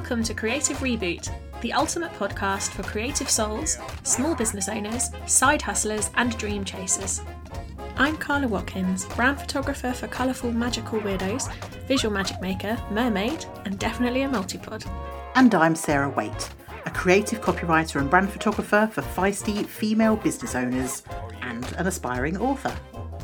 Welcome to Creative Reboot, the ultimate podcast for creative souls, small business owners, side hustlers, and dream chasers. I'm Carla Watkins, brand photographer for colourful magical weirdos, visual magic maker, mermaid, and definitely a multipod. And I'm Sarah Waite, a creative copywriter and brand photographer for feisty female business owners and an aspiring author.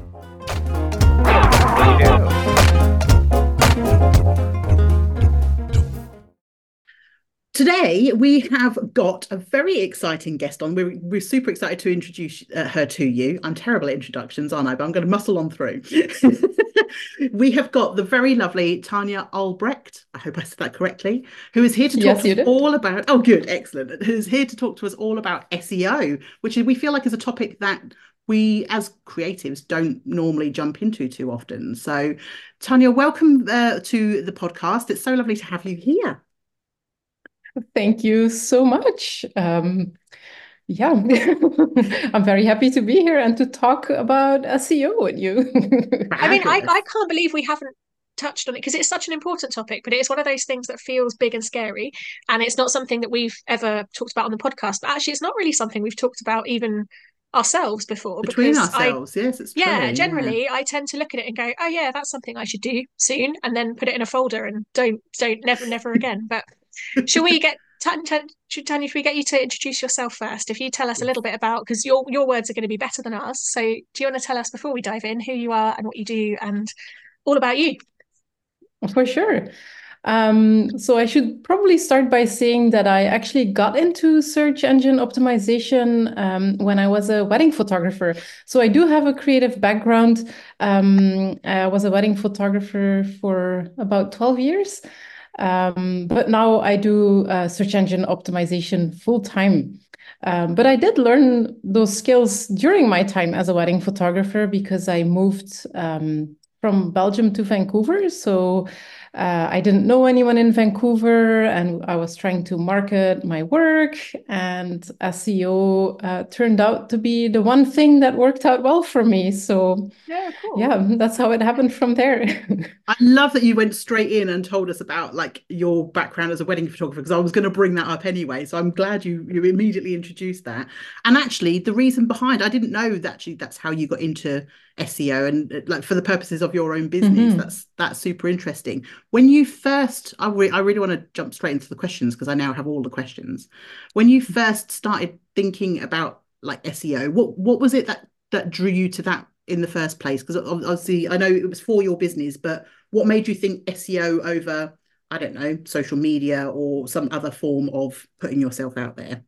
Today, we have got a very exciting guest on. We're super excited to introduce her to you. I'm terrible at introductions, aren't I? But I'm going to muscle on through. We have got the very lovely Tanya Albrecht, I hope I said that correctly, who is here to talk to us all about, oh good, excellent, who's here to talk to us all about SEO, which we feel like is a topic that we as creatives don't normally jump into too often. So Tanya, welcome to the podcast. It's so lovely to have you here. Thank you so much. I'm very happy to be here and to talk about SEO with you. I mean, I can't believe we haven't touched on it because it's such an important topic, but it's one of those things that feels big and scary. And it's not something that we've ever talked about on the podcast. But actually, it's not really something we've talked about even ourselves before. Between ourselves, yes, it's true. Yeah, generally, I tend to look at it and go, oh, yeah, that's something I should do soon. And then put it in a folder and never again. But shall we get Tanya, should we get you to introduce yourself first? If you tell us a little bit about, because your words are going to be better than ours. So do you want to tell us before we dive in who you are and what you do and all about you? For sure. So I should probably start by saying that I actually got into search engine optimization when I was a wedding photographer. So I do have a creative background. I was a wedding photographer for about 12 years. But now I do search engine optimization full time. But I did learn those skills during my time as a wedding photographer because I moved from Belgium to Vancouver. So I didn't know anyone in Vancouver and I was trying to market my work, and SEO turned out to be the one thing that worked out well for me. So that's how it happened from there. I love that you went straight in and told us about like your background as a wedding photographer, because I was going to bring that up anyway. So I'm glad you immediately introduced that. And actually the reason behind, I didn't know that actually that's how you got into SEO and like for the purposes of your own business. That's super interesting. When you first, I really want to jump straight into the questions because I now have all the questions. When you first started thinking about like SEO, what was it that drew you to that in the first place? Because obviously I know it was for your business, but what made you think SEO over, I don't know, social media or some other form of putting yourself out there?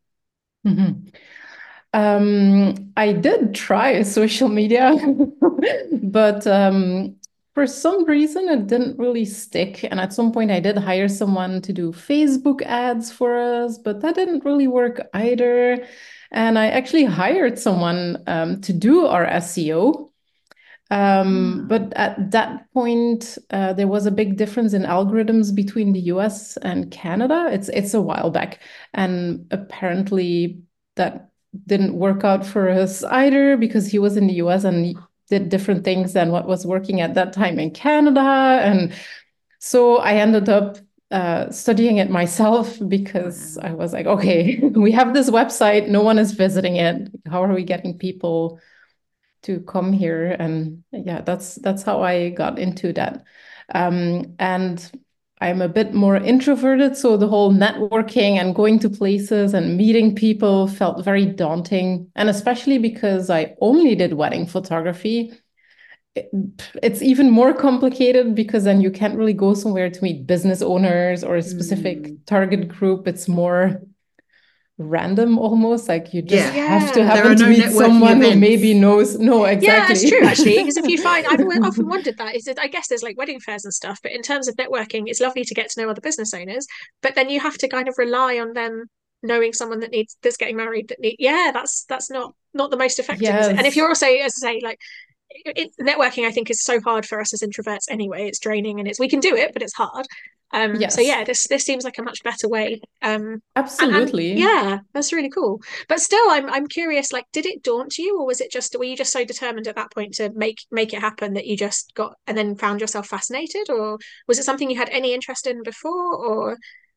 I did try social media, but for some reason it didn't really stick. And at some point I did hire someone to do Facebook ads for us, but that didn't really work either. And I actually hired someone to do our SEO. But at that point, there was a big difference in algorithms between the US and Canada. It's a while back. And apparently that didn't work out for us either because he was in the US and he did different things than what was working at that time in Canada. And so I ended up studying it myself because I was like, okay, we have this website, no one is visiting it. How are we getting people to come here? And yeah, that's how I got into that. And I'm a bit more introverted, so the whole networking and going to places and meeting people felt very daunting. And especially because I only did wedding photography, it's even more complicated because then you can't really go somewhere to meet business owners or a specific target group. It's more random almost, like you just have to happen to meet someone who maybe knows. No, exactly. Yeah, it's true actually, because if you find, I've often wondered that, is that I guess there's like wedding fairs and stuff, but in terms of networking, it's lovely to get to know other business owners, but then you have to kind of rely on them knowing someone that's getting married that's not the most effective. And if you're also, as I say, like networking, I think is so hard for us as introverts anyway. It's draining and we can do it, but it's hard. So yeah, this seems like a much better way. Absolutely. And that's really cool. But still, I'm curious, like, did it daunt you, or were you just so determined at that point to make it happen that you just got and then found yourself fascinated, or was it something you had any interest in before, or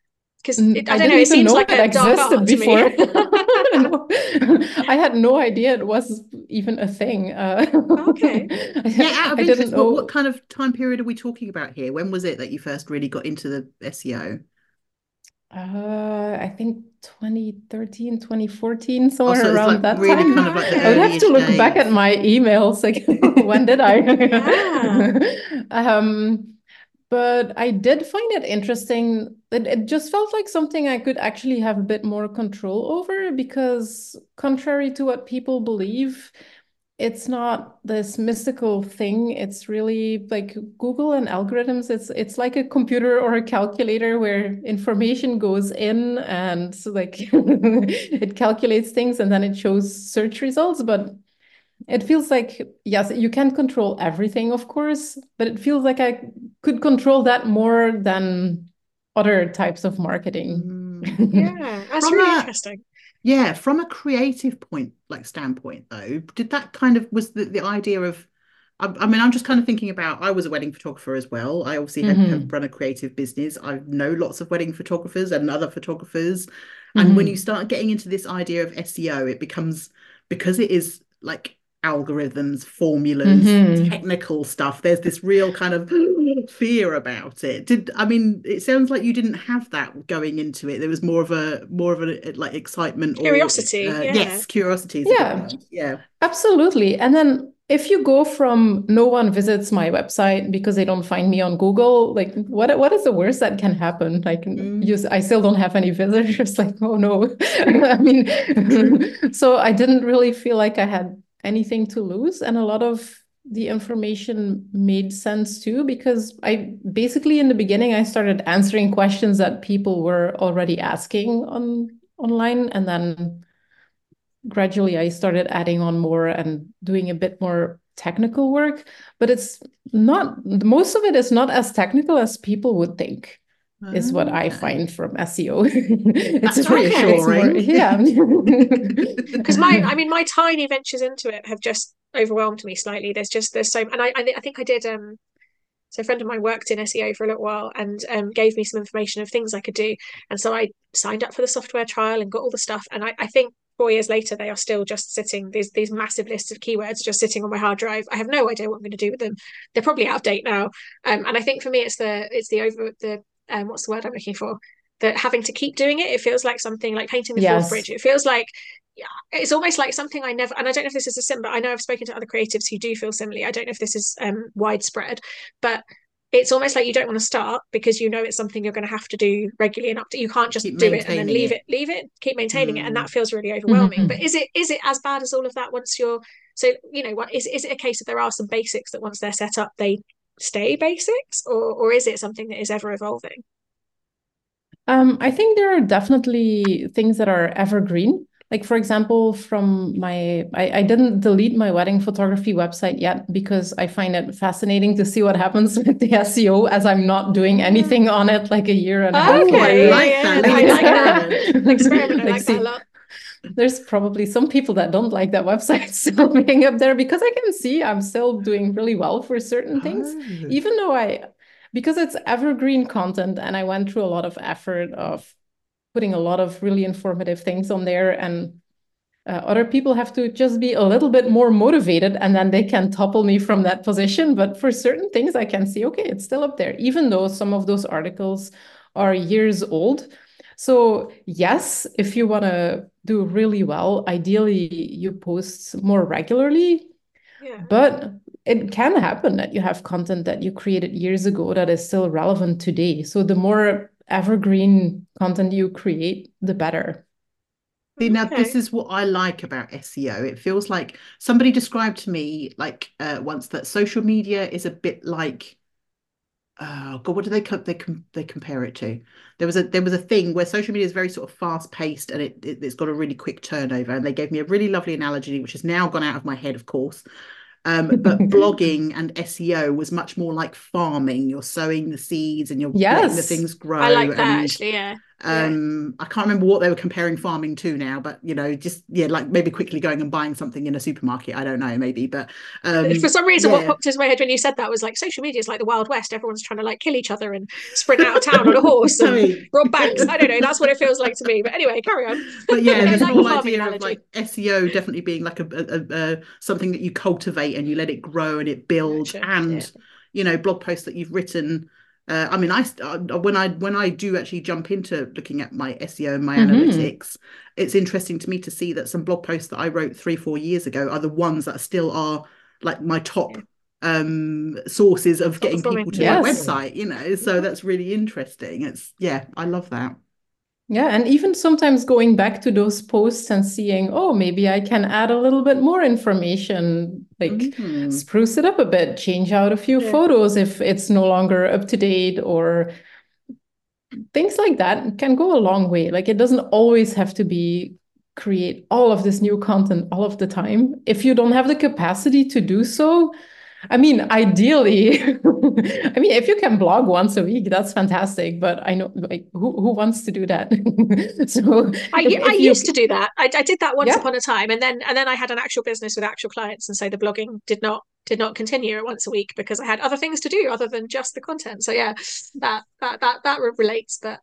Because I I don't didn't know, it even seems know like it a dark existed art to before. me. No, I had no idea it was even a thing. Okay. Yeah, out of I didn't interest, what know. kind of time period are we talking about here? When was it that you first really got into the SEO? I think 2013, 2014, Oh, so somewhere it's like around that really time. kind of Oh, like the I would okay. have to early-ish look back at days. my emails, like when did I? Yeah. But I did find it interesting. It just felt like something I could actually have a bit more control over because, contrary to what people believe, it's not this mystical thing. It's really like Google and algorithms. It's like a computer or a calculator where information goes in and like it calculates things and then it shows search results. But it feels like, yes, you can't control everything, of course, but it feels like I could control that more than other types of marketing. Yeah, that's From really a interesting. Yeah, from a creative point, like standpoint though, did that kind of was the idea of I mean, I'm just kind of thinking about I was a wedding photographer as well. I obviously have Mhm. run a creative business. I know lots of wedding photographers and other photographers. And when you Mhm. start getting into this idea of SEO, it becomes because it is like algorithms, formulas, Mhm. technical stuff, there's this real kind of fear about it. I mean, it sounds like you didn't have that going into it. There was more of a like excitement or Curiosity, yeah. yes, curiosity is a good Yeah, word. Yeah. absolutely. And then if you go from no one visits my website because they don't find me on Google, like what is the worst that can happen? Like Mm, I still don't have any visitors. Like, oh no. I mean, true. so I didn't really feel like I had anything to lose. And a lot of the information made sense too, because I basically in the beginning I started answering questions that people were already asking online. And then gradually I started adding on more and doing a bit more technical work, but it's not, most of it is not as technical as people would think, is what I Okay. find from SEO. It's That's Okay. more, reassuring. yeah. Because my tiny ventures into it have just overwhelmed me slightly. There's so, and I think I did so a friend of mine worked in SEO for a little while and gave me some information of things I could do. And so I signed up for the software trial and got all the stuff. And I think 4 years later, they are still just sitting, these massive lists of keywords just sitting on my hard drive. I have no idea what I'm going to do with them. They're probably out of date now. And I think for me, it's the over the what's the word I'm looking for? That having to keep doing it, it feels like something like painting the Forth Yes. Bridge. It feels like yeah, it's almost like something I never, and I don't know if this is a sim, but I know I've spoken to other creatives who do feel similarly. I don't know if this is widespread, but it's almost like you don't want to start because you know it's something you're going to have to do regularly and up to, you can't just Keep do it and then maintaining it. leave it, keep maintaining it. And that Mm. feels really overwhelming. But Mhm. is it as bad as all of that once you're, so, what is it a case that there are some basics that once they're set up, they stay basics or is it something that is ever evolving? I think there are definitely things that are evergreen. Like, for example, I didn't delete my wedding photography website yet because I find it fascinating to see what happens with the SEO as I'm not doing Yeah. anything on it like a year and a half Oh, I Okay, later. like yeah, that yeah. little I like that. experiment. Experiment, I Like, like that a see, lot. there's probably some people that don't like that website still being up there because I can see I'm still doing really well for certain things, Oh. even though because it's evergreen content and I went through a lot of effort of putting a lot of really informative things on there, and other people have to just be a little bit more motivated and then they can topple me from that position. But for certain things, I can see, okay, it's still up there, even though some of those articles are years old. So yes, if you want to do really well, ideally you post more regularly, Yeah. but it can happen that you have content that you created years ago that is still relevant today. So the more evergreen content you create, the better. See, now this Okay. is what I like about SEO. It feels like somebody described to me like once that social media is a bit like oh God, what do they compare it to? There was a thing where social media is very sort of fast paced and it's got a really quick turnover. And they gave me a really lovely analogy, which has now gone out of my head, of course. But blogging and SEO was much more like farming. You're sowing the seeds and you're letting the Yes. things I grow like that actually, yeah. I can't remember what they were comparing farming to now, but just like maybe quickly going and buying something in a supermarket. I don't know, maybe, but for some reason, what popped into my head when you said that was like social media is like the Wild West. Everyone's trying to like kill each other and sprint out of town on a horse and rob banks. I don't know. That's what it feels like to me. But anyway, carry on. But this whole idea of like SEO definitely being like a something that you cultivate and you let it grow and it builds, blog posts that you've written. I mean, when I do actually jump into looking at my SEO and my analytics, it's interesting to me to see that some blog posts that I wrote 3-4 years ago are the ones that still are like my top sources of getting people to my website. So that's really interesting. I love that. Yeah, and even sometimes going back to those posts and seeing, oh, maybe I can add a little bit more information, like spruce it up a bit, change out a few photos if it's no longer up to date, or things like that can go a long way. Like it doesn't always have to be create all of this new content all of the time. If you don't have the capacity to do so, I mean, ideally, if you can blog once a week, that's fantastic. But I know, like, who wants to do that? So I used to do that. I did that once upon a time, and then I had an actual business with actual clients, and so the blogging did not continue once a week because I had other things to do other than just the content. So that relates. But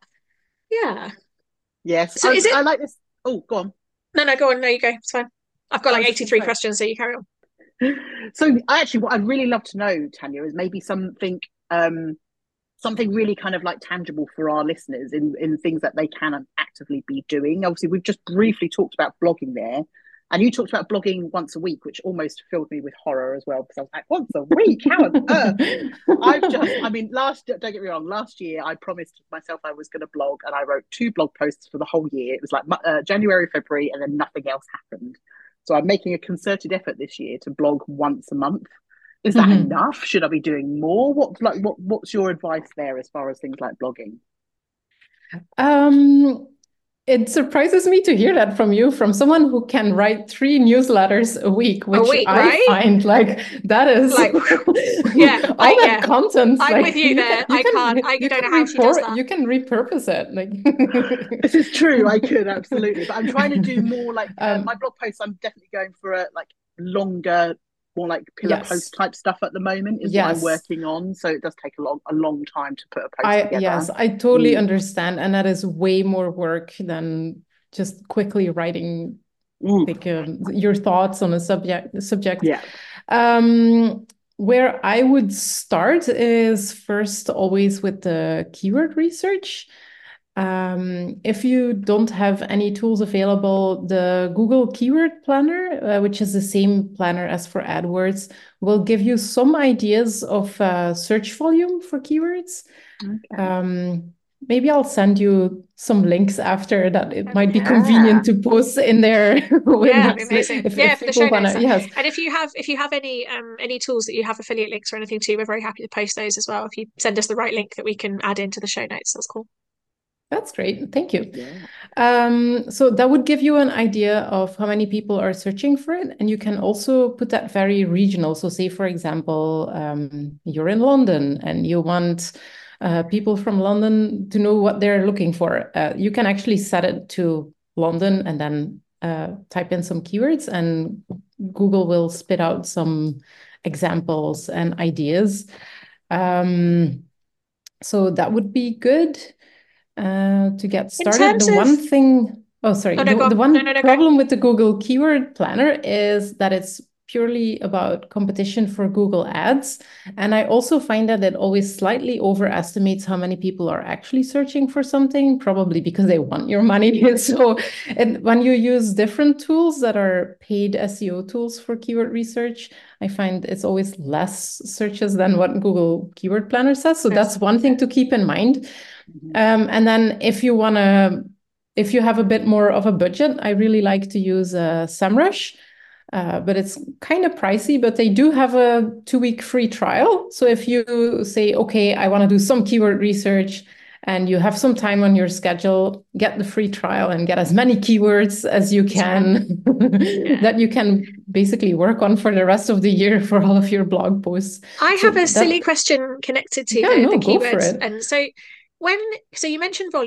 yes. So I like this. Oh, go on. No, go on. No, you go. It's fine. I've got like 83 questions, so you carry on. So what I'd really love to know, Tanya, is maybe something really kind of like tangible for our listeners in things that they can actively be doing. Obviously, we've just briefly talked about blogging there, and you talked about blogging once a week, which almost filled me with horror as well, because I was like, once a week? How on earth? Don't get me wrong, last year I promised myself I was going to blog, and I wrote 2 blog posts for the whole year. It was like January, February, and then nothing else happened. So I'm making a concerted effort this year to blog once a month. Is that enough? Should I be doing more? What's your advice there as far as things like blogging? It surprises me to hear that from you, from someone who can write 3 newsletters a week, which I find like that is like all that content. I'm like, with you there. I don't know how she does that. You can repurpose it. Like this is true. I could absolutely, but I'm trying to do more like my blog posts. I'm definitely going for a like longer, more like pillar post type stuff at the moment is what I'm working on. So it does take a long time to put a post together. Yes, I totally understand. And that is way more work than just quickly writing like your thoughts on a subject. Yeah. Where I would start is first always with the keyword research. If you don't have any tools available, the Google Keyword Planner, which is the same planner as for AdWords, will give you some ideas of search volume for keywords. Okay. Maybe I'll send you some links after that. It might be convenient to post in there. Amazing. For the show notes. Yes. And if you have any tools that you have affiliate links or anything to, we're very happy to post those as well. If you send us the right link that we can add into the show notes, that's cool. That's great. Thank you. Yeah. So that would give you an idea of how many people are searching for it. And you can also put that very regional. So say, for example, you're in London and you want people from London to know what they're looking for. You can actually set it to London and then type in some keywords, and Google will spit out some examples and ideas. So that would be good. To get started, the one problem with the Google Keyword Planner is that it's purely about competition for Google Ads. And I also find that it always slightly overestimates how many people are actually searching for something, probably because they want your money. So when you use different tools that are paid SEO tools for keyword research, I find it's always less searches than what Google Keyword Planner says. So that's one thing to keep in mind. And then if you have a bit more of a budget, I really like to use SEMrush, but it's kind of pricey, but they do have a 2-week free trial. So if you say, okay, I want to do some keyword research and you have some time on your schedule, get the free trial and get as many keywords as you can that you can basically work on for the rest of the year for all of your blog posts. I have a silly question connected to the keywords. And so you mentioned volume,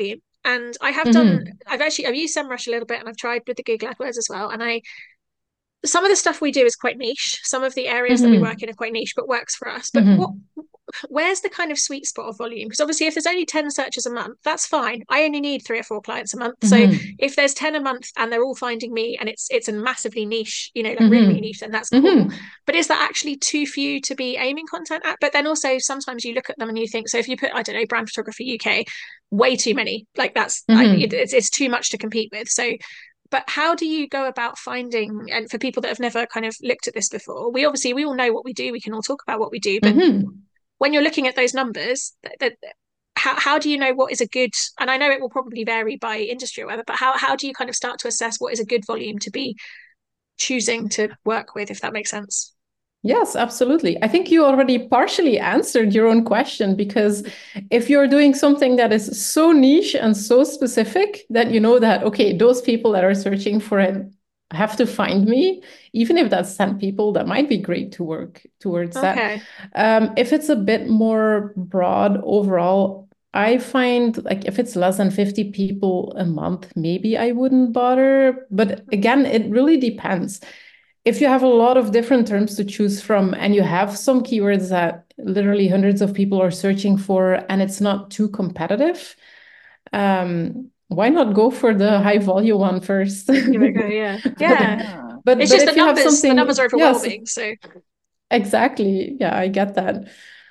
And I have done, I've used SEMrush a little bit, and I've tried with the Google AdWords as well. And some of the stuff we do is quite niche. Some of the areas that we work in are quite niche, but works for us. But where's the kind of sweet spot of volume? Because obviously if there's only 10 searches a month, that's fine. I only need 3 or 4 clients a month. So if there's 10 a month and they're all finding me, and it's a massively niche, like really, really niche, then that's cool. But is that actually too few to be aiming content at? But then also sometimes you look at them and you think, so if you put, I don't know, brand photography UK, way too many. Like that's it's too much to compete with. So but how do you go about finding, and for people that have never kind of looked at this before, we all know what we do, we can all talk about what we do, but when you're looking at those numbers, how do you know what is a good, and I know it will probably vary by industry or whatever, but how do you kind of start to assess what is a good volume to be choosing to work with, if that makes sense? Yes, absolutely. I think you already partially answered your own question, because if you're doing something that is so niche and so specific that you know that, okay, those people that are searching for it have to find me, even if that's 10 people, that might be great to work towards that. If it's a bit more broad overall, I find like if it's less than 50 people a month, maybe I wouldn't bother. But again, it really depends. If you have a lot of different terms to choose from and you have some keywords that literally hundreds of people are searching for and it's not too competitive, why not go for the high volume one first? Give it a go, yeah. But it's just if you have something, the numbers are overwhelming. Yes, so exactly. Yeah, I get that.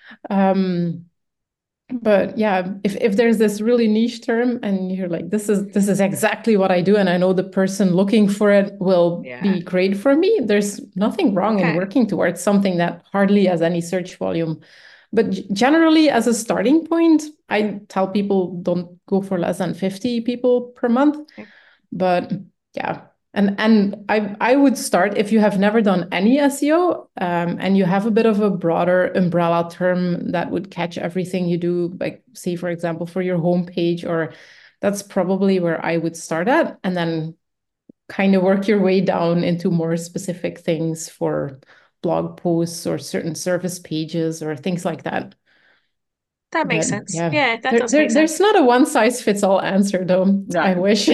But yeah, if there's this really niche term and you're like, this is exactly what I do, and I know the person looking for it will be great for me, there's nothing wrong in working towards something that hardly has any search volume. But generally, as a starting point, I tell people don't go for less than 50 people per month. But yeah. And I would start, if you have never done any SEO and you have a bit of a broader umbrella term that would catch everything you do, like say, for example, for your homepage, or that's probably where I would start at, and then kind of work your way down into more specific things for blog posts or certain service pages or things like that. That makes sense. Yeah, that does make sense. There's not a one-size-fits-all answer, though. No. I wish.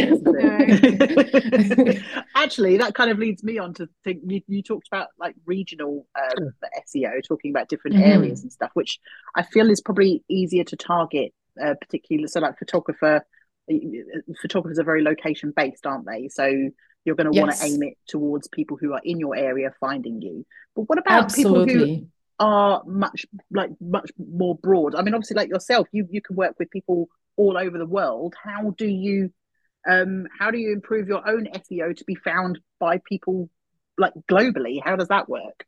Actually, that kind of leads me on to think you talked about like regional SEO, talking about different areas and stuff, which I feel is probably easier to target, particularly so like photographers are very location based, aren't they? So you're going to want to aim it towards people who are in your area finding you. But what about people who are much more broad? I mean, obviously, like yourself, you can work with people all over the world. How do you improve your own SEO to be found by people like globally? How does that work?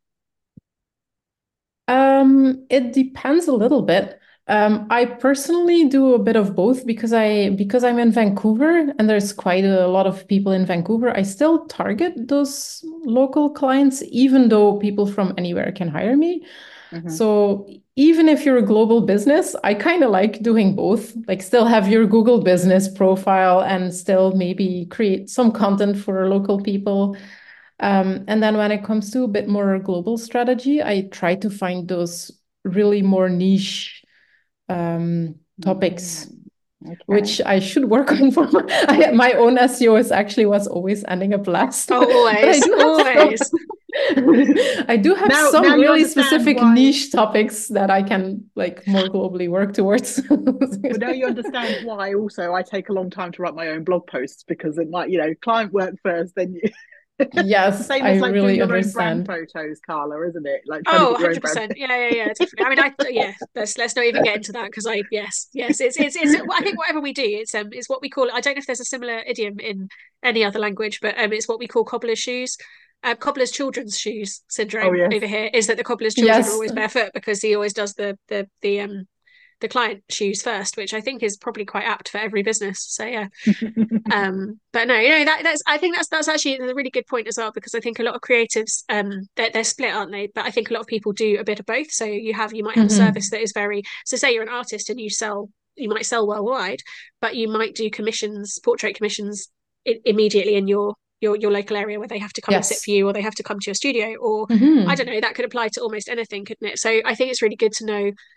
It depends a little bit. I personally do a bit of both because I'm in Vancouver and there's quite a lot of people in Vancouver. I still target those local clients, even though people from anywhere can hire me. So even if you're a global business, I kind of like doing both, like still have your Google business profile and still maybe create some content for local people. And then when it comes to a bit more global strategy, I try to find those really more niche topics, which I should work on. My own SEO was always ending up last. Always. I do have some really specific niche topics that I can like more globally work towards. Well, now you understand why also I take a long time to write my own blog posts, because it might, client work first, then you... Yes, same as I like really doing your understand. own brand photos, Carla, isn't it? Like 100%. Yeah, definitely. I mean, let's not even get into that, because it's I think whatever we do, it's what we call, I don't know if there's a similar idiom in any other language, but it's what we call cobbler's shoes. Cobbler's children's shoes syndrome over here is that the cobbler's children are always barefoot because he always does the client shoes first, which I think is probably quite apt for every business. So yeah. But no, I think that's actually a really good point as well, because I think a lot of creatives, they're split, aren't they? But I think a lot of people do a bit of both. So you might have a service that is so say you're an artist and you might sell worldwide, but you might do portrait commissions immediately in your local area where they have to come and sit for you, or they have to come to your studio, or I don't know, that could apply to almost anything, couldn't it? So I think it's really good to know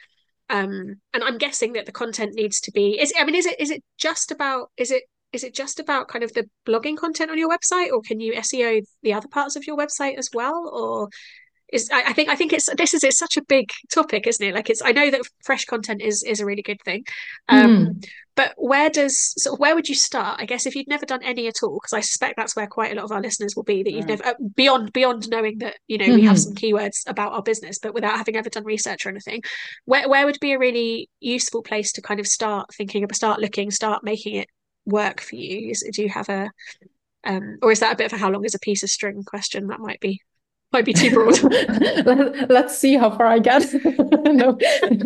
and I'm guessing that the content needs to be, is it just about, is it just about kind of the blogging content on your website, or can you SEO the other parts of your website as well? Or I think it's such a big topic, isn't it? Like, I know that fresh content is a really good thing. But where would you start? I guess if you'd never done any at all, because I suspect that's where quite a lot of our listeners will be, that you've never, beyond knowing that, we have some keywords about our business, but without having ever done research or anything, where would be a really useful place to kind of start making it work for you? Do you have a or is that a bit of a how long is a piece of string question? That might be too broad. Let's see how far I get. No.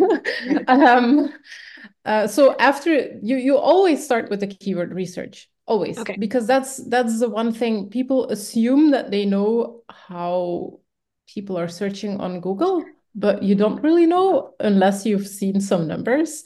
So after you always start with the keyword research, always, okay. Because that's the one thing people assume, that they know how people are searching on Google, but you don't really know unless you've seen some numbers.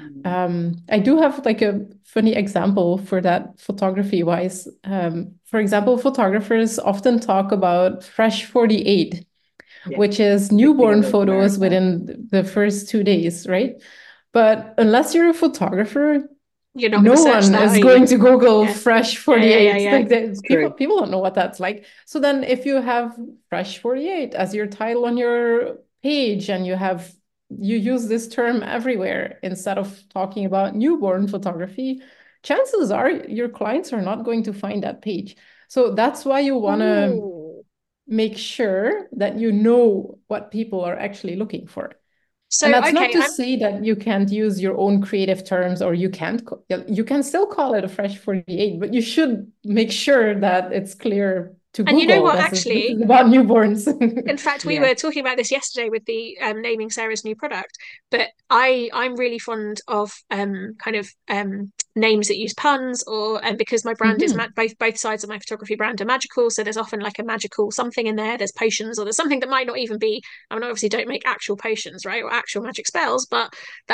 I do have like a funny example for that, photography wise. For example, photographers often talk about Fresh 48, which is newborn photos within the first 2 days, right? But unless you're a photographer, you're not no one is going to Google Fresh 48. Yeah. Like people don't know what that's like. So then if you have Fresh 48 as your title on your page, and you use this term everywhere instead of talking about newborn photography, chances are your clients are not going to find that page. So that's why you want to make sure that you know what people are actually looking for. So, and that's not to say that you can't use your own creative terms, or you can still call it a Fresh 48, but you should make sure that it's clear to Google. And you know what, actually, this is about newborns. In fact, we were talking about this yesterday with the naming Sarah's new product, but I'm really fond of kind of names that use puns, or because my brand is both sides of my photography brand are magical, so there's often like a magical something in there. There's potions, or there's something that might not even be. I mean, obviously don't make actual potions, right, or actual magic spells, but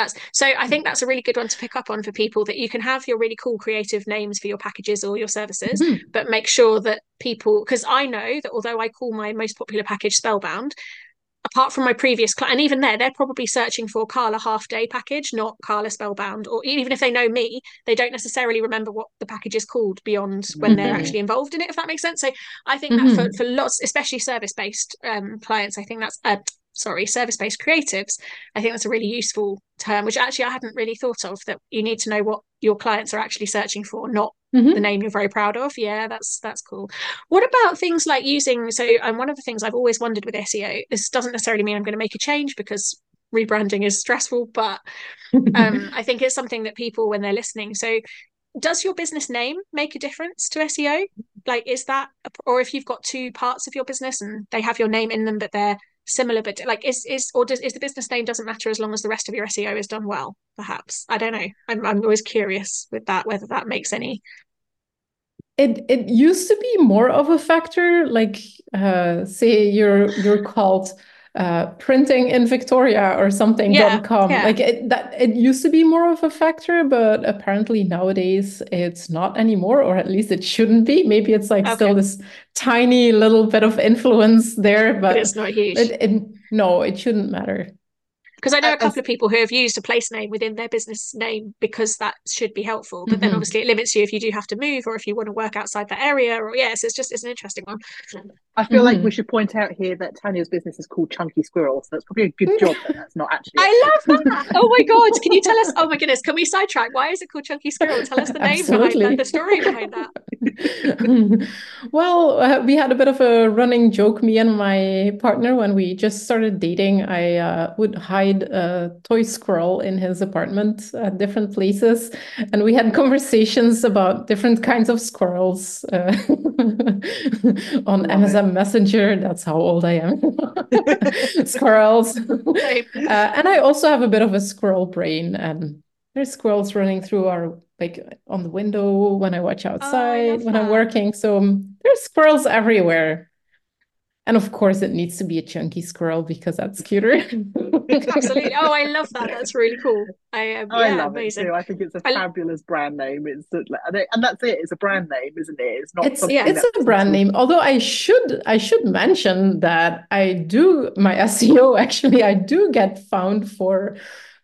I think that's a really good one to pick up on for people, that you can have your really cool creative names for your packages or your services, but make sure that people, because I know that although I call my most popular package Spellbound, apart from my previous client, and even they're probably searching for Carla Half Day package, not Carla Spellbound, or even if they know me, they don't necessarily remember what the package is called beyond when they're actually involved in it, if that makes sense. So I think that for lots, especially service-based clients, I think that's service-based creatives, I think that's a really useful term, which actually I hadn't really thought of, that you need to know what your clients are actually searching for, not the name you're very proud of. Yeah, that's cool. What about things like using, one of the things I've always wondered with SEO, this doesn't necessarily mean I'm going to make a change, because rebranding is stressful, but I think it's something that people, when they're listening, so does your business name make a difference to SEO? Like, is that, or if you've got two parts of your business and they have your name in them, but they're similar, but like is the business name doesn't matter as long as the rest of your SEO is done well, perhaps? I don't know. I'm always curious with that, whether that makes any. It used to be more of a factor, like say you're called printing in Victoria or something.com. Like it used to be more of a factor, but apparently nowadays it's not anymore, or at least it shouldn't be. Maybe it's like still this tiny little bit of influence there, but it's not huge. No, it shouldn't matter. Because I know a couple of people who have used a place name within their business name because that should be helpful. But then obviously it limits you if you do have to move, or if you want to work outside that area. Or it's an interesting one. I feel like we should point out here that Tanya's business is called Chunky Squirrel, so that's probably a good job that that's not actually. I love that. Oh my God. Can you tell us? Oh my goodness. Can we sidetrack? Why is it called Chunky Squirrel? Tell us the name behind that, the story behind that. Well, we had a bit of a running joke, me and my partner, when we just started dating. I would hide a toy squirrel in his apartment at different places, and we had conversations about different kinds of squirrels on Amazon Messenger. That's how old I am. Squirrels. And I also have a bit of a squirrel brain, and there's squirrels running through on the window when I watch outside when I'm working. So there's squirrels everywhere. And of course, it needs to be a chunky squirrel because that's cuter. Absolutely. Oh, I love that. That's really cool. I love amazing. It too. I think it's a fabulous brand name. And that's it. It's a brand name, isn't it? It's not. It's a brand name. Although I should mention that I do my SEO. Actually, I do get found for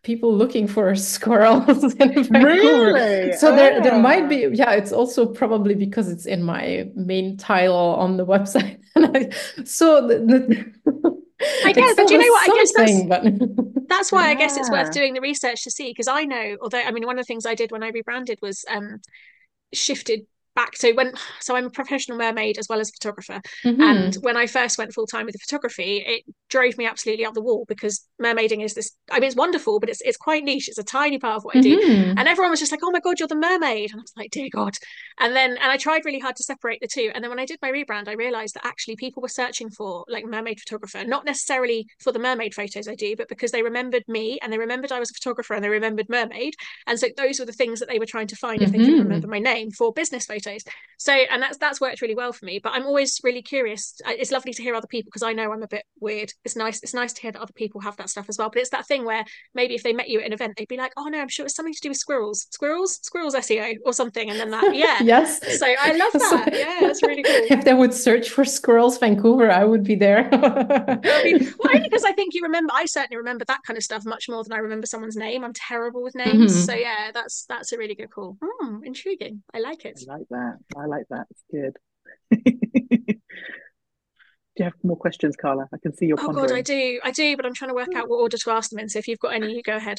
people looking for squirrels in Vancouver. Really? So there might be, yeah, it's also probably because it's in my main title on the website. So I guess, but do you know what? I guess that's why I guess it's worth Yeah. doing the research to see, because I know, although I mean, one of the things I did when I rebranded was shifted back to so I'm a professional mermaid as well as a photographer. And when I first went full time with the photography, it drove me absolutely up the wall, because mermaiding is this, I mean, it's wonderful, but it's quite niche. It's a tiny part of what I do. And everyone was just like, oh my God, you're the mermaid. And I was like, dear God. And I tried really hard to separate the two. And then when I did my rebrand, I realized that actually people were searching for like mermaid photographer, not necessarily for the mermaid photos I do, but because they remembered me and they remembered I was a photographer and they remembered mermaid. And so those were the things that they were trying to find if they couldn't remember my name for business photos. So, and that's worked really well for me. But I'm always really curious. It's lovely to hear other people, because I know I'm a bit weird. It's nice to hear that other people have that stuff as well. But it's that thing where maybe if they met you at an event, they'd be like, oh no, I'm sure it's something to do with squirrels SEO or something. And then that, yeah. Yes. So I love that. Yeah, that's really cool. If they would search for squirrels Vancouver, I would be there. Only because I think I certainly remember that kind of stuff much more than I remember someone's name. I'm terrible with names. So yeah, that's a really good call. Intriguing. I like it. I like that. It's good. Do you have more questions, Carla? I can see you're pondering. Oh God, I do, but I'm trying to work out what order to ask them in. So if you've got any, you go ahead.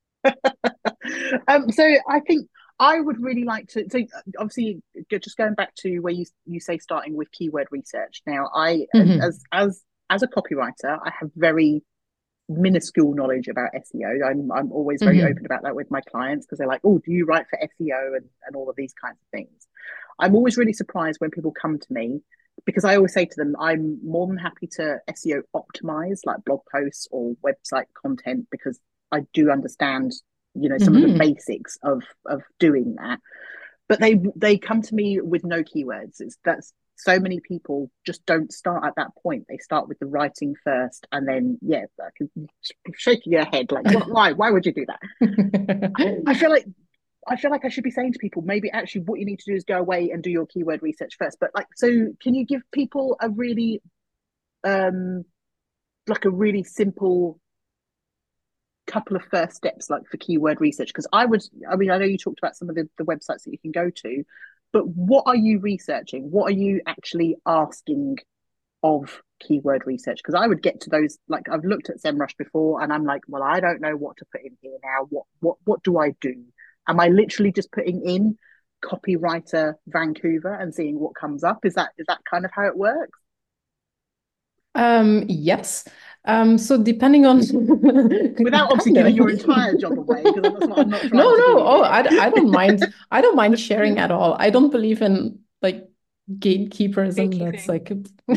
So I think I would really like to. So obviously, just going back to where you say starting with keyword research. Now, as a copywriter, I have very minuscule knowledge about SEO. I'm always very open about that with my clients, because they're like, oh, do you write for SEO and all of these kinds of things. I'm always really surprised when people come to me, because I always say to them, I'm more than happy to SEO optimize like blog posts or website content, because I do understand, some of the basics of doing that. But they come to me with no keywords. That's so many people just don't start at that point. They start with the writing first, and then I can shaking your head like, why would you do that? I feel like I should be saying to people, maybe actually what you need to do is go away and do your keyword research first. But so can you give people a really like a really simple couple of first steps like for keyword research? Because I know you talked about some of the websites that you can go to, but what are you researching? What are you actually asking of keyword research? Because I would get to those, like I've looked at SEMrush before and I'm like, well, I don't know what to put in here now. What do I do? Am I literally just putting in copywriter Vancouver and seeing what comes up? Is that kind of how it works? Yes. So depending on without obviously giving your entire job away, because that's what I'm not trying to do. Oh, I don't mind. I don't mind sharing at all. I don't believe in like gatekeeperism. That's like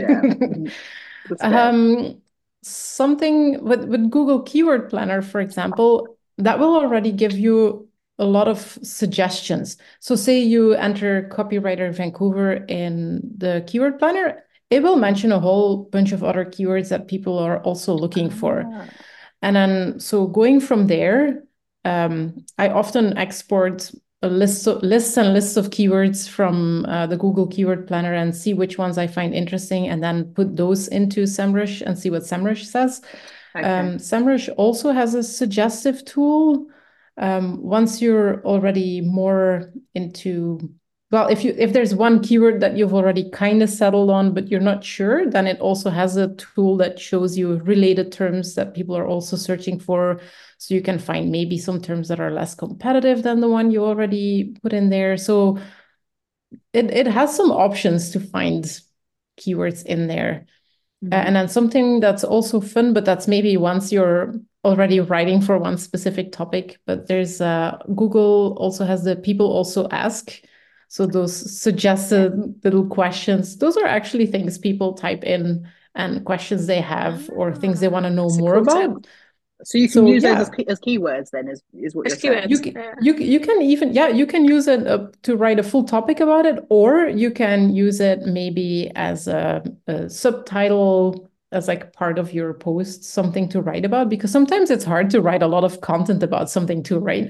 something with Google Keyword Planner, for example, that will already give you a lot of suggestions. So say you enter copywriter Vancouver in the Keyword Planner, it will mention a whole bunch of other keywords that people are also looking for. And then, so going from there, I often export a lists and lists of keywords from the Google Keyword Planner and see which ones I find interesting, and then put those into SEMrush and see what SEMrush says. Okay. SEMrush also has a suggestive tool. Once you're already more into, well, if there's one keyword that you've already kind of settled on, but you're not sure, then it also has a tool that shows you related terms that people are also searching for. So you can find maybe some terms that are less competitive than the one you already put in there. So it has some options to find keywords in there. And then something that's also fun, but that's maybe once you're already writing for one specific topic, but there's Google also has the people also ask. So those suggested little questions, those are actually things people type in and questions they have or things they want to know more about. Tip. So you can use those as keywords then, is what you're saying. You can even, you can use it to write a full topic about it, or you can use it maybe as a subtitle, as like part of your post, something to write about, because sometimes it's hard to write a lot of content about something too, right?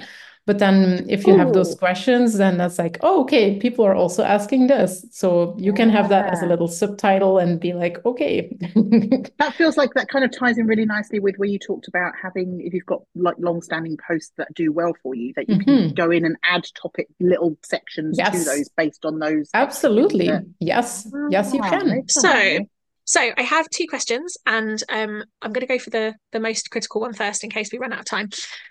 But then if you have those questions, then that's like, oh, okay, people are also asking this. So you can have that as a little subtitle and be like, okay. That feels like that kind of ties in really nicely with where you talked about having, if you've got like long-standing posts that do well for you, that you can go in and add topic little sections to those based on those. Absolutely. Yes, you can. So I have two questions, and I'm going to go for the most critical one first in case we run out of time.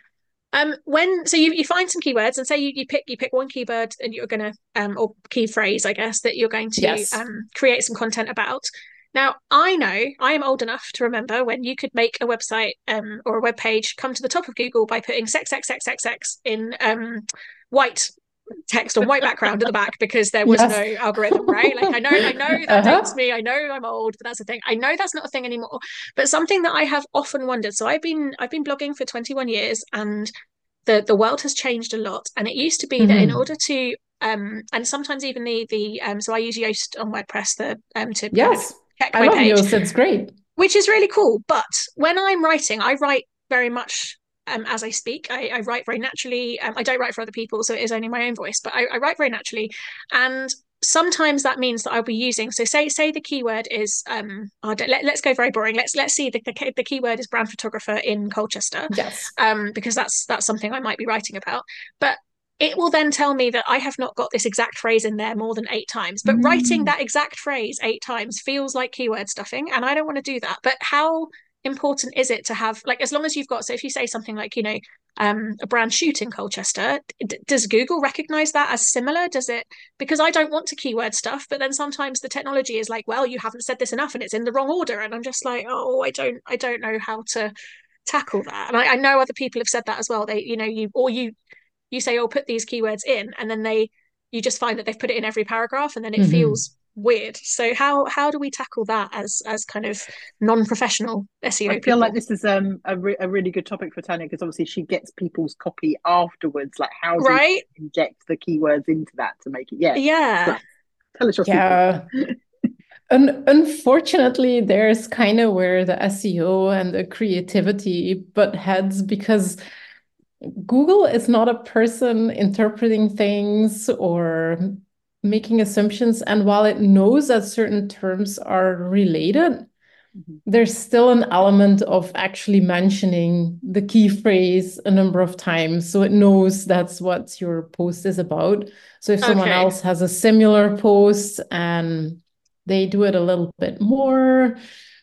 So you find some keywords, and say you pick one keyword and you're going to or key phrase, I guess, that you're going to create some content about. Now, I know I am old enough to remember when you could make a website or a web page come to the top of Google by putting sex in white text on white background at the back, because there was no algorithm, right? Like I know that dates me. I know I'm old, but that's the thing. I know that's not a thing anymore. But something that I have often wondered. So I've been blogging for 21 years, and the world has changed a lot. And it used to be that in order to and sometimes even the so I use Yoast on WordPress to kind of check my page. Yoast, it's great. Which is really cool. But when I'm writing, I write very much as I speak. I write very naturally. I don't write for other people, so it is only my own voice, but I write very naturally. And sometimes that means that I'll be using, so say the keyword is let's go very boring. Let's see the keyword is brand photographer in Colchester. Yes. Because that's something I might be writing about. But it will then tell me that I have not got this exact phrase in there more than 8 times. But writing that exact phrase 8 times feels like keyword stuffing, and I don't want to do that. But how important is it to have, like, as long as you've got, so if you say something like, you know, a brand shoot in Colchester, does Google recognize that as similar? Does it, because I don't want to keyword stuff, but then sometimes the technology is like, well, you haven't said this enough and it's in the wrong order, and I'm just like, oh, I don't know how to tackle that. And I know other people have said that as well. They, you know, you say, oh, put these keywords in, and then you just find that they've put it in every paragraph, and then it feels weird. So how do we tackle that as kind of non-professional SEO I feel people? like this is a really good topic for Tanya, because obviously she gets people's copy afterwards. Like, how do you inject the keywords into that to make it so, tell us your secret. Unfortunately, there's kind of where the SEO and the creativity butt heads, because Google is not a person interpreting things or making assumptions. And while it knows that certain terms are related, there's still an element of actually mentioning the key phrase a number of times. So it knows that's what your post is about. So if someone else has a similar post and they do it a little bit more,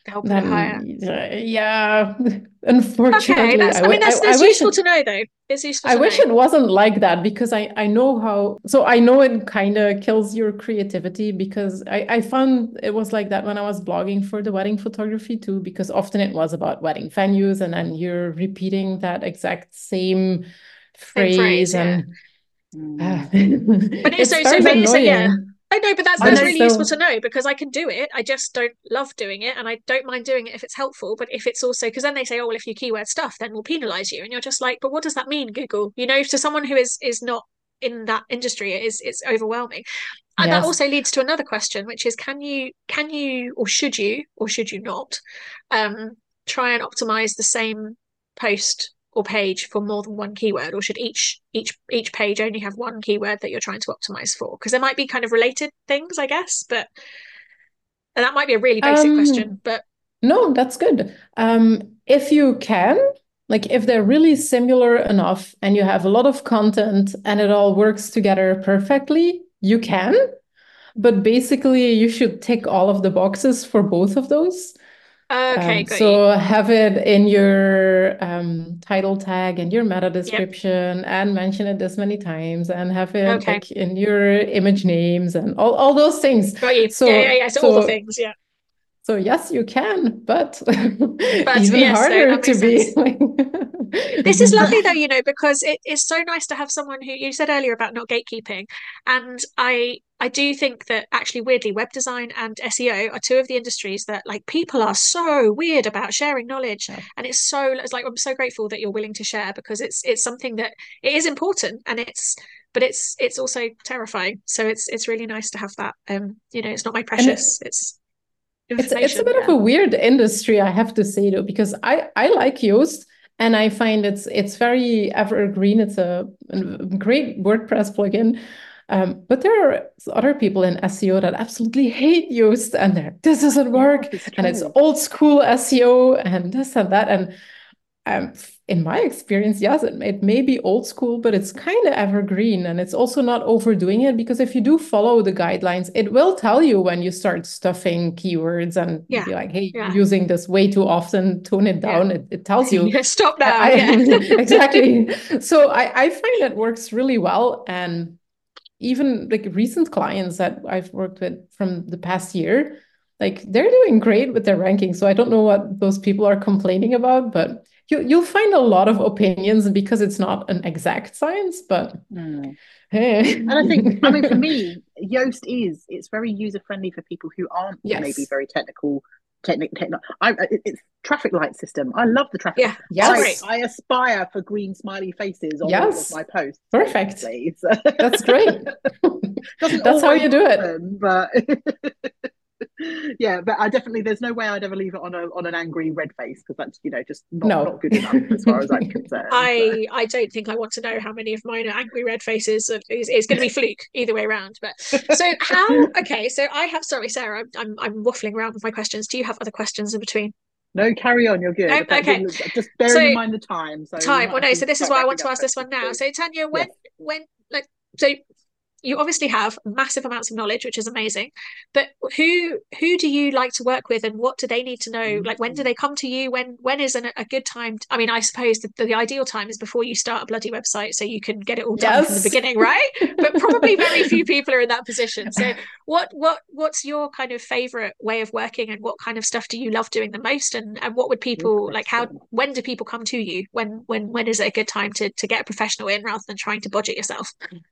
unfortunately. That's useful to know, though. It's useful. I wish it wasn't like that, because I know how. So I know it kind of kills your creativity, because I found it was like that when I was blogging for the wedding photography too, because often it was about wedding venues, and then you're repeating that exact same phrase and. But it's so annoying. I know, but that's really useful to know, because I can do it. I just don't love doing it, and I don't mind doing it if it's helpful. But if it's also, because then they say, oh, well, if you keyword stuff, then we'll penalize you, and you're just like, but what does that mean, Google? You know, to someone who is not in that industry, it's overwhelming. And that also leads to another question, which is, can you or should you not try and optimize the same post or page for more than one keyword, or should each page only have one keyword that you're trying to optimize for? Because there might be kind of related things, I guess, and that might be a really basic question, but no, that's good. If you can, like, if they're really similar enough and you have a lot of content and it all works together perfectly, you can. But basically, you should tick all of the boxes for both of those. Great. So have it in your title tag and your meta description, and mention it this many times, and have it like in your image names and all those things. Got you. So all the things, So yes, you can, but even harder to be. This is lovely, though, you know, because it is so nice to have someone who, you said earlier about not gatekeeping, and I do think that actually, weirdly, web design and SEO are two of the industries that, like, people are so weird about sharing knowledge, and it's like, I'm so grateful that you're willing to share, because it's something that it is important, and it's also terrifying. So it's really nice to have that. You know, it's not my precious. It's a bit of a weird industry, I have to say, though, because I like Yoast. And I find it's very evergreen. It's a great WordPress plugin. But there are other people in SEO that absolutely hate Yoast, and this doesn't work, and it's old school SEO and this and that. And in my experience, yes, it may be old school, but it's kind of evergreen, and it's also not overdoing it, because if you do follow the guidelines, it will tell you when you start stuffing keywords and be like, hey, you're using this way too often, tone it down. It tells you. Stop now. Exactly. So I find it works really well. And even like recent clients that I've worked with from the past year, like they're doing great with their ranking. So I don't know what those people are complaining about, but you'll find a lot of opinions because it's not an exact science, but hey. And I think, I mean, for me, Yoast it's very user-friendly for people who aren't maybe very technical. It's traffic light system. I love the traffic. Yeah, yes. I aspire for green smiley faces on all of my posts. Perfect. So. That's great. That's how you do it. But yeah, but I definitely, there's no way I'd ever leave it on an angry red face, because that's, you know, just not good enough as far as I'm concerned. I don't think I want to know how many of mine are angry red faces. It's going to be fluke either way around. But so so I have, sorry, Sarah, I'm waffling around with my questions. Do you have other questions in between? No, carry on. You're good. No, okay. Just bearing in mind the time. So this is why I want to ask this one now. So Tanya, so you obviously have massive amounts of knowledge, which is amazing, but who do you like to work with, and what do they need to know? Like, when do they come to you? When is a good time? I mean, I suppose the ideal time is before you start a bloody website, so you can get it all done from the beginning, right? But probably very few people are in that position. So what's your kind of favorite way of working, and what kind of stuff do you love doing the most? And what would people like? When do people come to you? When is it a good time to get a professional in rather than trying to budget yourself?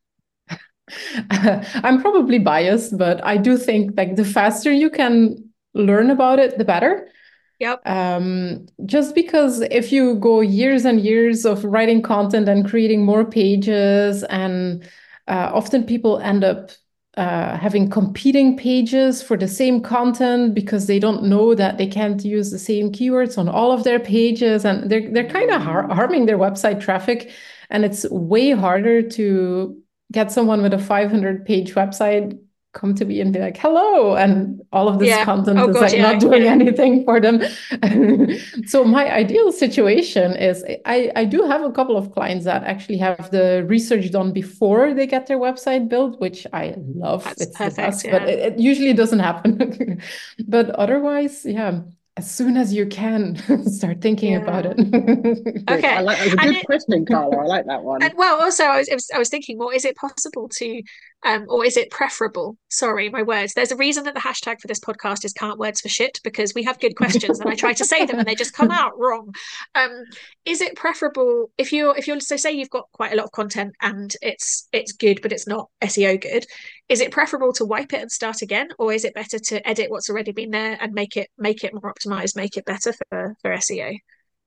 I'm probably biased, but I do think like the faster you can learn about it, the better. Yep. Just because if you go years and years of writing content and creating more pages, and often people end up having competing pages for the same content because they don't know that they can't use the same keywords on all of their pages, and they're kind of harming their website traffic. And it's way harder to get someone with a 500-page website come to me and be like, hello, and all of this content is not doing anything for them. So my ideal situation is I do have a couple of clients that actually have the research done before they get their website built, which I love. It's perfect, the best, but it usually doesn't happen. But otherwise, as soon as you can, start thinking about it. Okay, that's a good question, Carla. I like that one. And well, also I was thinking, well, is it possible to, or is it preferable? Sorry, my words. There's a reason that the hashtag for this podcast is "Can't Words for Shit," because we have good questions and I try to say them and they just come out wrong. Is it preferable if you're so say you've got quite a lot of content and it's good but it's not SEO good? Is it preferable to wipe it and start again, or is it better to edit what's already been there and make it more optimized, make it better for SEO?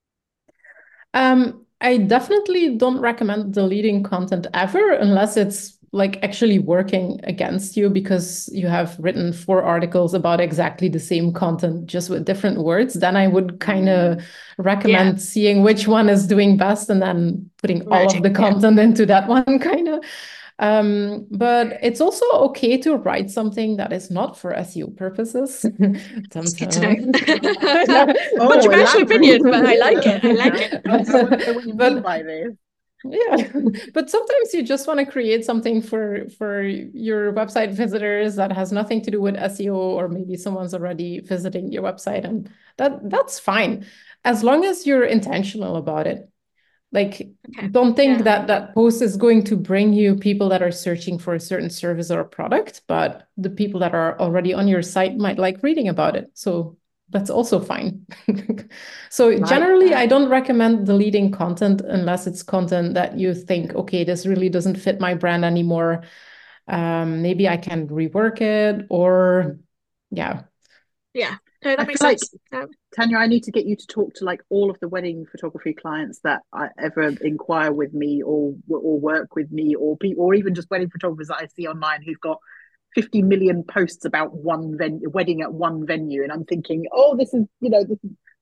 I definitely don't recommend deleting content ever, unless it's like actually working against you because you have written 4 articles about exactly the same content, just with different words. Then I would kind of recommend seeing which one is doing best and then putting all of the content into that one, kind of. But it's also okay to write something that is not for SEO purposes. It's good to know. Controversial opinion, but I like it. I don't know what you mean by this. Yeah, but sometimes you just want to create something for your website visitors that has nothing to do with SEO, or maybe someone's already visiting your website, and that's fine, as long as you're intentional about it. Like, don't think that post is going to bring you people that are searching for a certain service or a product, but the people that are already on your site might like reading about it. So that's also fine. So generally, I don't recommend deleting content unless it's content that you think, okay, this really doesn't fit my brand anymore. Maybe I can rework it, or Yeah, no, that makes sense. Tanya, I need to get you to talk to like all of the wedding photography clients that I ever inquire with me or work with me, or people, or even just wedding photographers that I see online who've got 50 million posts about one wedding at one venue, and I'm thinking, oh, this is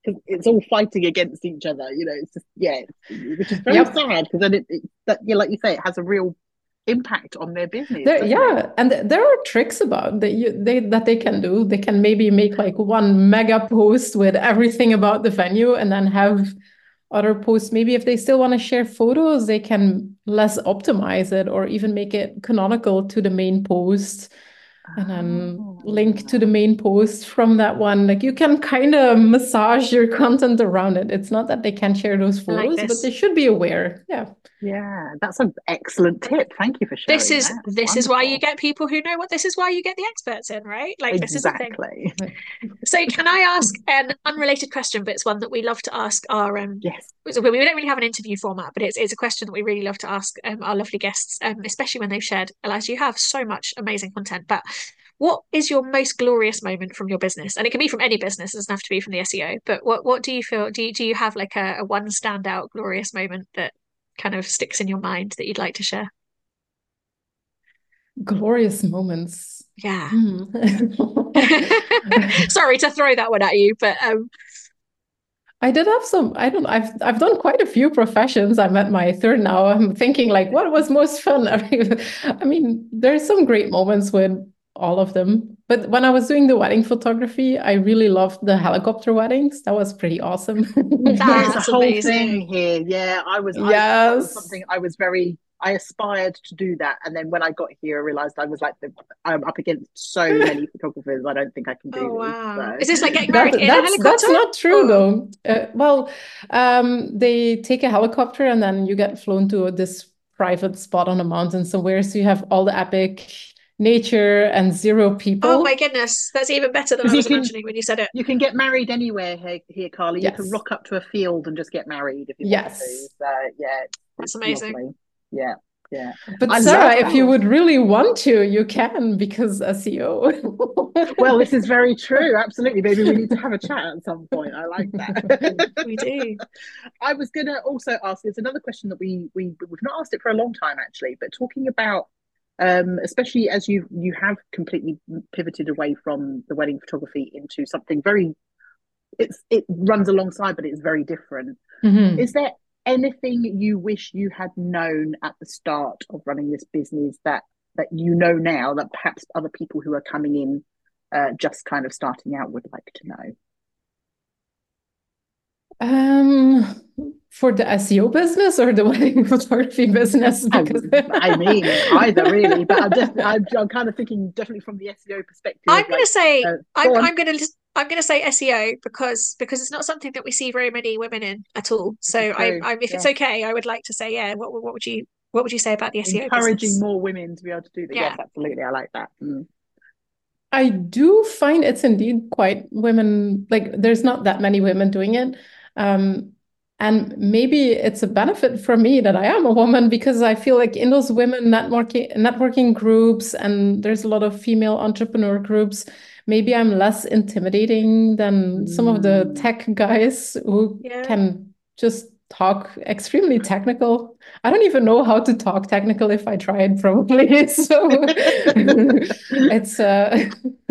because it's all fighting against each other. It's just which is very sad, because then like you say, it has a real impact on their business. And there are tricks about that they can do. They can maybe make like one mega post with everything about the venue, and then have other posts. Maybe if they still want to share photos, they can less optimize it, or even make it canonical to the main post, and then link to the main post from that one. Like, you can kind of massage your content around it. It's not that they can't share those photos, but they should be aware. Yeah, that's an excellent tip. Thank you for sharing. This is why you get people who know what. This is why you get the experts in, right? Like, exactly. This is the thing. So, can I ask an unrelated question? But it's one that we love to ask our yes. We don't really have an interview format, but it's a question that we really love to ask our lovely guests, especially when they've shared. As you have so much amazing content, but what is your most glorious moment from your business? And it can be from any business. It doesn't have to be from the SEO. But what do you feel? Do you have like a one standout glorious moment that kind of sticks in your mind that you'd like to share? Glorious moments. Yeah. Sorry to throw that one at you, but I did have some. I've done quite a few professions. I'm at my third now. I'm thinking, like, what was most fun? I mean, there's some great moments with all of them. But when I was doing the wedding photography, I really loved the helicopter weddings. That was pretty awesome. That's a whole thing here. Yeah, that was something I aspired to do that. And then when I got here, I realized I'm up against so many photographers. I don't think I can do this. Wow. So. Is this like getting married in a helicopter? That's not true, though. They take a helicopter and then you get flown to this private spot on a mountain somewhere. So you have all the epic nature and 0 people. Oh my goodness, that's even better than I was imagining when you said it. You can get married anywhere here, Carly. Yes. You can rock up to a field and just get married if you want to. So that's amazing. Lovely. Yeah. But Sarah, if you would really want to, you can, because SEO. Well, this is very true. Absolutely. Maybe we need to have a chat at some point. I like that. We do. I was going to also ask, there's another question that we've not asked it for a long time, actually, but talking about especially as you have completely pivoted away from the wedding photography into something it runs alongside, but it's very different. Mm-hmm. Is there anything you wish you had known at the start of running this business that you know now that perhaps other people who are coming in just kind of starting out would like to know? For the SEO business or the wedding photography business? Because I mean, either really, but I'm kind of thinking definitely from the SEO perspective. I'm going to say I'm going to say SEO because it's not something that we see very many women in at all. So if it's okay, I would like to say, what would you say about the SEO encouraging business? More women to be able to do that? Yeah. Yes, absolutely. I like that. I do find it's indeed quite women, like there's not that many women doing it. And maybe it's a benefit for me that I am a woman, because I feel like in those women networking groups, and there's a lot of female entrepreneur groups, maybe I'm less intimidating than some of the tech guys who can just talk extremely technical. I don't even know how to talk technical if I tried, probably. So it's I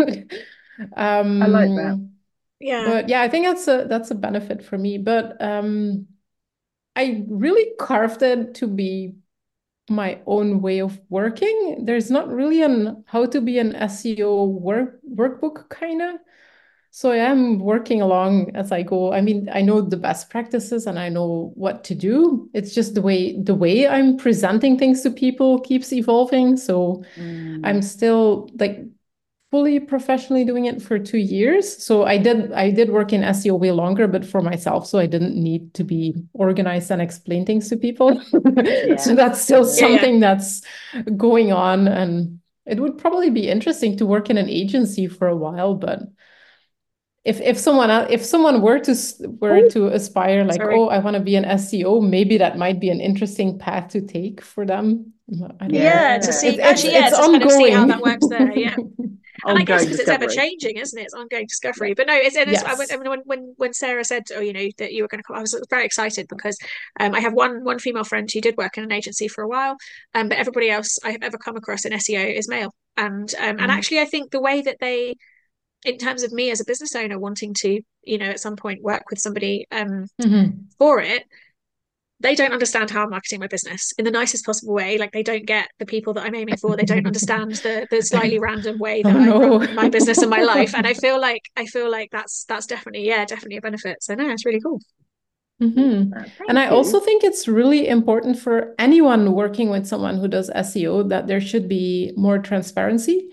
like that. Yeah. But I think that's a benefit for me. But I really carved it to be my own way of working. There's not really how to be an SEO workbook kind of. So I am working along as I go. I mean, I know the best practices and I know what to do. It's just the way I'm presenting things to people keeps evolving. So I'm still like fully professionally doing it for 2 years. So I did work in SEO way longer, but for myself. So I didn't need to be organized and explain things to people. So that's still something that's going on. And it would probably be interesting to work in an agency for a while, but if someone were to aspire like, I want to be an SEO, maybe that might be an interesting path to take for them. To see it's ongoing. Kind of see how that works there. Yeah. And I guess because it's ever changing, isn't it? It's ongoing discovery. But no, when Sarah said, that you were going to come, I was very excited because I have one female friend who did work in an agency for a while, but everybody else I have ever come across in SEO is male. And actually, I think the way that they in terms of me as a business owner wanting to, at some point work with somebody Mm-hmm. for it, they don't understand how I'm marketing my business in the nicest possible way. Like, they don't get the people that I'm aiming for. They don't understand the slightly random way that I run my business and my life. And I feel like that's definitely a benefit. So no, it's really cool. Mm-hmm. And I also think it's really important for anyone working with someone who does SEO that there should be more transparency.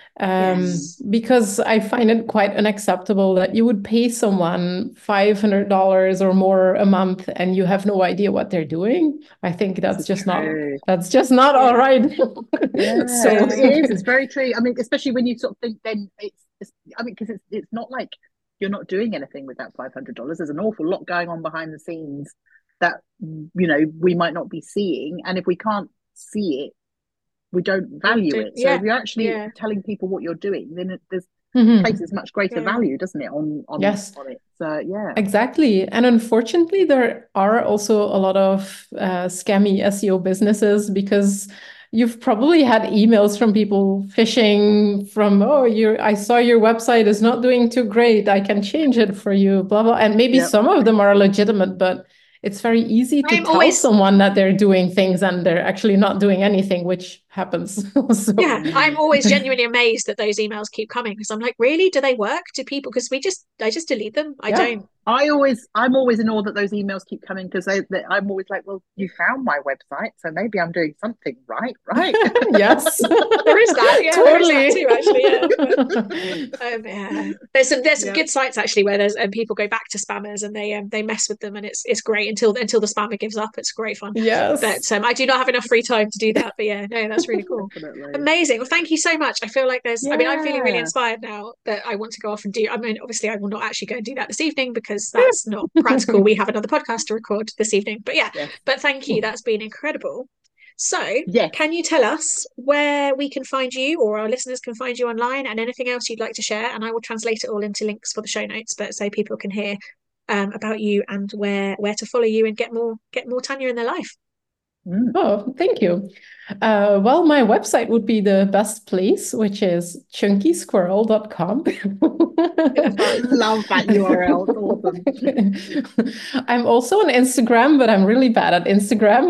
Yes. Because I find it quite unacceptable that you would pay someone $500 or more a month and you have no idea what they're doing. I think that's just not all right. Yeah, So it is. It's very true. I mean, especially when you sort of think, then because it's not like you're not doing anything with that $500. There's an awful lot going on behind the scenes that we might not be seeing, and if we can't see it, we don't value it. So if you're actually telling people what you're doing, then there's places much greater value, doesn't it, on it? So yeah, exactly. And unfortunately, there are also a lot of scammy SEO businesses, because you've probably had emails from people phishing from, I saw your website is not doing too great, I can change it for you, blah blah. And maybe some of them are legitimate, but it's very easy to tell someone that they're doing things and they're actually not doing anything, which happens. I'm always genuinely amazed that those emails keep coming, because I'm like, really? Do they work? Do people? Because I just delete them. I don't. I'm always in awe that those emails keep coming, because I'm always like, well, you found my website, so maybe I'm doing something right. Yes, there is that. Totally. There is that too, actually. There's some good sites actually where there's people go back to spammers and they mess with them, and it's great until the spammer gives up. It's great fun. Yes, but I do not have enough free time to do that. But that's really cool. Amazing. Well, thank you so much. I feel like I'm feeling really inspired now that I want to go off and do. I mean, obviously, I will not actually go and do that this evening because that's not practical. We have another podcast to record this evening. But but thank you. That's been incredible. So, can you tell us where we can find you, or our listeners can find you online, and anything else you'd like to share? And I will translate it all into links for the show notes, but so people can hear about you and where to follow you and get more Tanya in their life. Oh, thank you. Well, my website would be the best place, which is chunkysquirrel.com. Love that URL. Awesome. I'm also on Instagram, but I'm really bad at Instagram.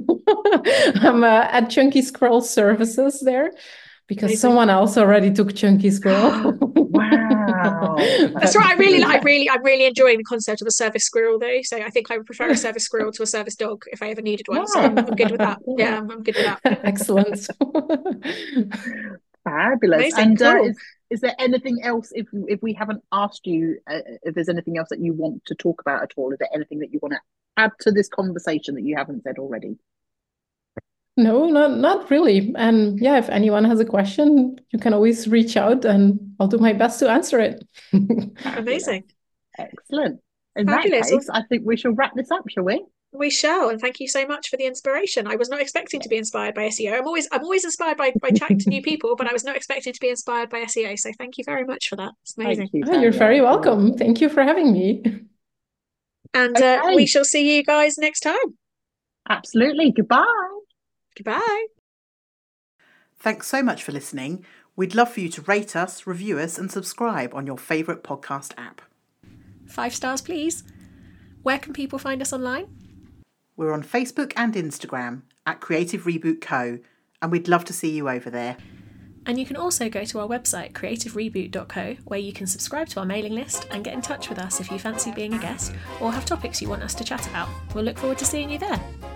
I'm at Chunky Squirrel Services there, because someone else already took Chunky Squirrel. Wow. That's right. I'm really enjoying the concept of a service squirrel though. So I think I would prefer a service squirrel to a service dog if I ever needed one. So I'm good with that. Yeah, I'm good with that. Excellent. Fabulous. Amazing. And cool. Is there anything else, if we haven't asked you, if there's anything else that you want to talk about at all? Is there anything that you want to add to this conversation that you haven't said already? No, not really. And if anyone has a question, you can always reach out and I'll do my best to answer it. Amazing. Excellent. In Fabulous. that case, I think we shall wrap this up, shall we? We shall, and thank you so much for the inspiration. I was not expecting to be inspired by SEO. I'm always inspired by chatting to new people, but I was not expecting to be inspired by SEO. So thank you very much for that. It's amazing. You're very welcome. Thank you for having me. And we shall see you guys next time. Absolutely. Goodbye. Goodbye. Thanks so much for listening. We'd love for you to rate us, review us, and subscribe on your favourite podcast app. 5 stars, please. Where can people find us online? We're on Facebook and Instagram at Creative Reboot Co, and we'd love to see you over there. And you can also go to our website, creativereboot.co, where you can subscribe to our mailing list and get in touch with us if you fancy being a guest or have topics you want us to chat about. We'll look forward to seeing you there.